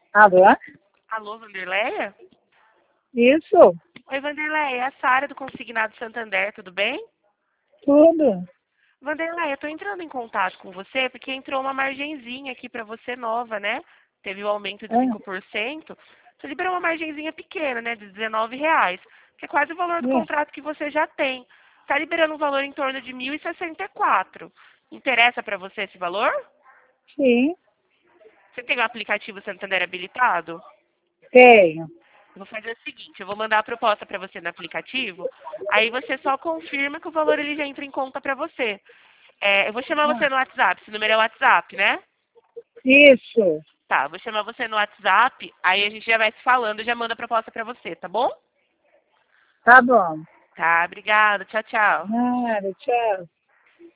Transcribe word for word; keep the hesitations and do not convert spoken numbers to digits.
Alô? Alô, Vanderleia? Isso, Oi, Vanderleia, é a Sara do Consignado Santander, tudo bem? tudo. Vanderleia, eu tô entrando em contato com você porque entrou uma margenzinha aqui pra você nova, né? Teve o aumento de Ah, cinco por cento. Você liberou uma margenzinha pequena, né? De dezenove reais, que é quase o valor do é, contrato que você já tem. Tá liberando um valor em torno de mil e sessenta e quatro. Interessa pra você esse valor? sim, Você tem o aplicativo Santander habilitado? tenho. Eu vou fazer o seguinte, eu vou mandar a proposta para você no aplicativo, aí você só confirma que o valor ele já entra em conta para você. É, eu vou chamar Ah, você no WhatsApp, esse número é o WhatsApp, né? isso, Tá, vou chamar você no WhatsApp, aí a gente já vai se falando, já manda a proposta para você, tá bom? tá bom. Tá, obrigada, tchau, tchau. Nada, tchau.